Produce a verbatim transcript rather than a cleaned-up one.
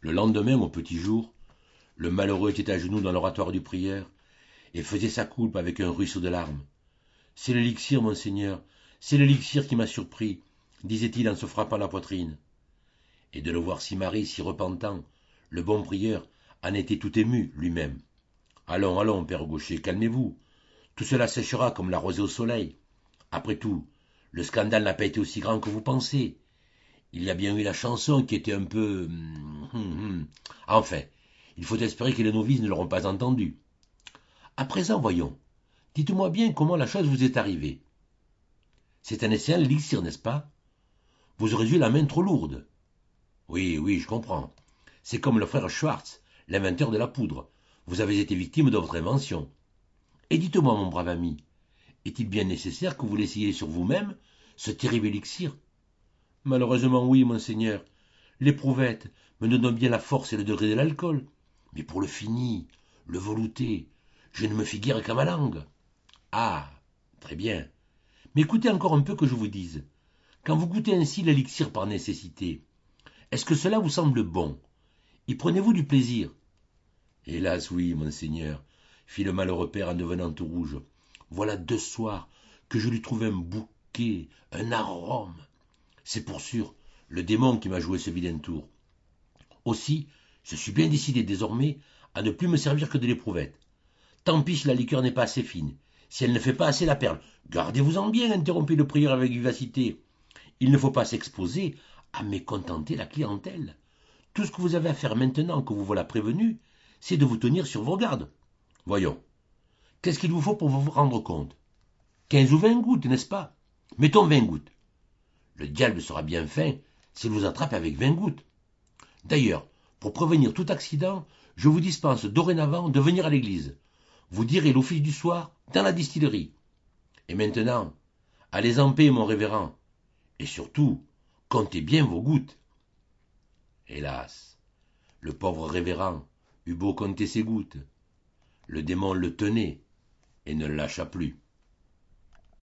Le lendemain, au petit jour, le malheureux était à genoux dans l'oratoire du prieur et faisait sa coulpe avec un ruisseau de larmes. « C'est l'élixir, monseigneur, c'est l'élixir qui m'a surpris, disait-il en se frappant la poitrine. Et de le voir si marré, si repentant, le bon prieur en était tout ému lui-même. Allons, allons, père Gaucher, calmez-vous. Tout cela séchera comme la rosée au soleil. Après tout, le scandale n'a pas été aussi grand que vous pensez. Il y a bien eu la chanson qui était un peu... Hum, hum. Enfin, il faut espérer que les novices ne l'auront pas entendu. À présent, voyons, dites-moi bien comment la chose vous est arrivée. C'est un excellent élixir, n'est-ce pas? Vous aurez eu la main trop lourde. Oui, oui, je comprends. C'est comme le frère Schwartz, l'inventeur de la poudre. Vous avez été victime de votre invention. Et dites-moi, mon brave ami, est-il bien nécessaire que vous l'essayiez sur vous-même, ce terrible élixir? Malheureusement, oui, monseigneur. L'éprouvette me donne bien la force et le degré de l'alcool. Mais pour le fini, le velouté, je ne me fie guère qu'à ma langue. Ah, très bien. Mais écoutez encore un peu que je vous dise. Quand vous goûtez ainsi l'élixir par nécessité, est-ce que cela vous semble bon? Y prenez-vous du plaisir? Hélas, oui, monseigneur, fit le malheureux père en devenant tout rouge. Voilà deux soirs que je lui trouve un bouquet, un arôme. C'est pour sûr le démon qui m'a joué ce vilain tour. Aussi, je suis bien décidé désormais à ne plus me servir que de l'éprouvette. Tant pis si la liqueur n'est pas assez fine, si elle ne fait pas assez la perle. Gardez-vous-en bien, interrompit le prieur avec vivacité. Il ne faut pas s'exposer à mécontenter la clientèle. Tout ce que vous avez à faire maintenant que vous voilà prévenu, c'est de vous tenir sur vos gardes. Voyons, qu'est-ce qu'il vous faut pour vous rendre compte? Quinze ou vingt gouttes, n'est-ce pas? Mettons vingt gouttes. Le diable sera bien fin s'il vous attrape avec vingt gouttes. D'ailleurs, pour prévenir tout accident, je vous dispense dorénavant de venir à l'église. Vous direz l'office du soir dans la distillerie. Et maintenant, allez en paix, mon révérend. Et surtout, comptez bien vos gouttes. Hélas, le pauvre révérend eut beau compter ses gouttes. Le démon le tenait et ne le lâcha plus.